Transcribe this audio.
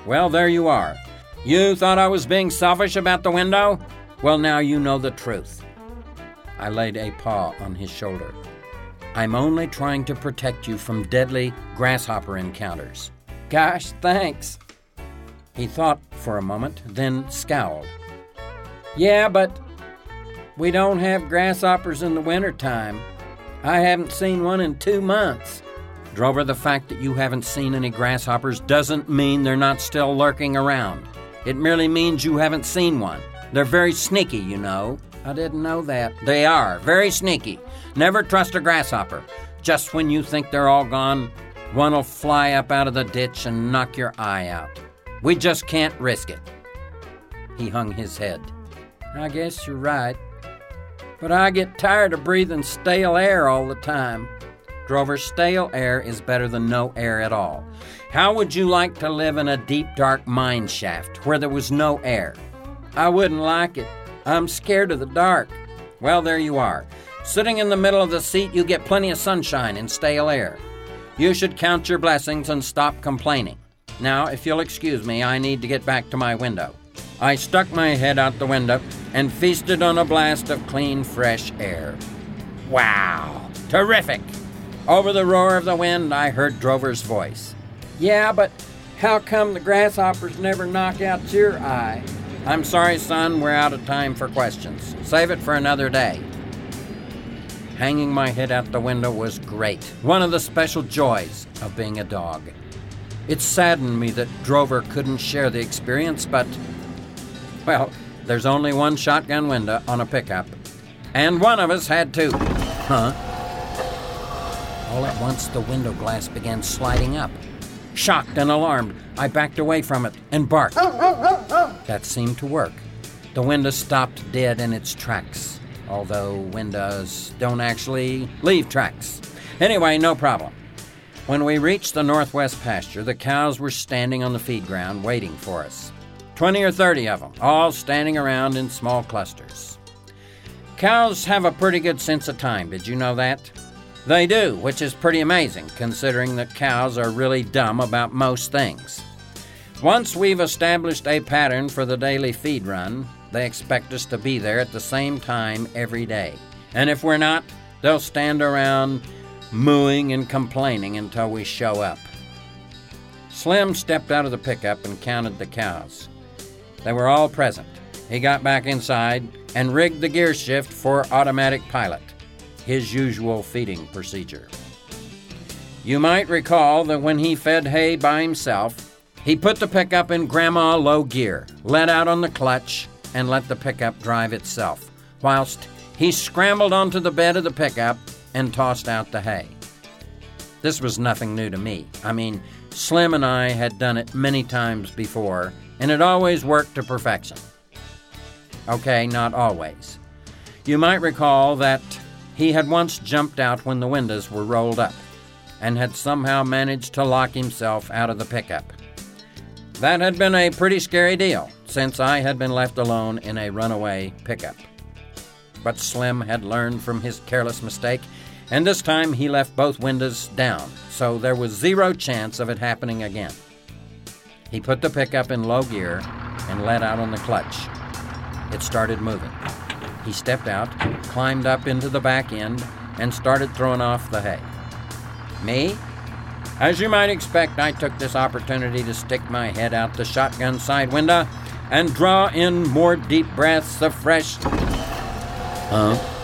Well, there you are. You thought I was being selfish about the window? Well, now you know the truth. I laid a paw on his shoulder. I'm only trying to protect you from deadly grasshopper encounters. Gosh, thanks. He thought for a moment, then scowled. Yeah, but we don't have grasshoppers in the wintertime. I haven't seen one in 2 months. Drover, the fact that you haven't seen any grasshoppers doesn't mean they're not still lurking around. It merely means you haven't seen one. They're very sneaky, you know. I didn't know that. They are, very sneaky. Never trust a grasshopper. Just when you think they're all gone, one will fly up out of the ditch and knock your eye out. We just can't risk it. He hung his head. I guess you're right. But I get tired of breathing stale air all the time. Drover, stale air is better than no air at all. How would you like to live in a deep, dark mine shaft where there was no air? I wouldn't like it. I'm scared of the dark. Well, there you are. Sitting in the middle of the seat, you get plenty of sunshine and stale air. You should count your blessings and stop complaining. Now, if you'll excuse me, I need to get back to my window. I stuck my head out the window and feasted on a blast of clean, fresh air. Wow! Terrific! Over the roar of the wind, I heard Drover's voice. Yeah, but how come the grasshoppers never knock out your eye? I'm sorry, son, we're out of time for questions. Save it for another day. Hanging my head out the window was great. One of the special joys of being a dog. It saddened me that Drover couldn't share the experience, but, well, there's only one shotgun window on a pickup, and one of us had two. Huh? All at once, the window glass began sliding up. Shocked and alarmed, I backed away from it and barked. That seemed to work. The window stopped dead in its tracks, although windows don't actually leave tracks. Anyway, no problem. When we reached the northwest pasture, the cows were standing on the feed ground waiting for us. 20 or 30 of them, all standing around in small clusters. Cows have a pretty good sense of time, did you know that? They do, which is pretty amazing, considering that cows are really dumb about most things. Once we've established a pattern for the daily feed run, they expect us to be there at the same time every day. And if we're not, they'll stand around mooing and complaining until we show up. Slim stepped out of the pickup and counted the cows. They were all present. He got back inside and rigged the gear shift for automatic pilot, his usual feeding procedure. You might recall that when he fed hay by himself, he put the pickup in grandma low gear, let out on the clutch, and let the pickup drive itself, whilst he scrambled onto the bed of the pickup and tossed out the hay. This was nothing new to me. I mean, Slim and I had done it many times before, and it always worked to perfection. Okay, not always. You might recall that he had once jumped out when the windows were rolled up, and had somehow managed to lock himself out of the pickup. That had been a pretty scary deal, since I had been left alone in a runaway pickup. But Slim had learned from his careless mistake, and this time he left both windows down, so there was zero chance of it happening again. He put the pickup in low gear and let out on the clutch. It started moving. He stepped out, climbed up into the back end, and started throwing off the hay. Me? As you might expect, I took this opportunity to stick my head out the shotgun side window and draw in more deep breaths of fresh...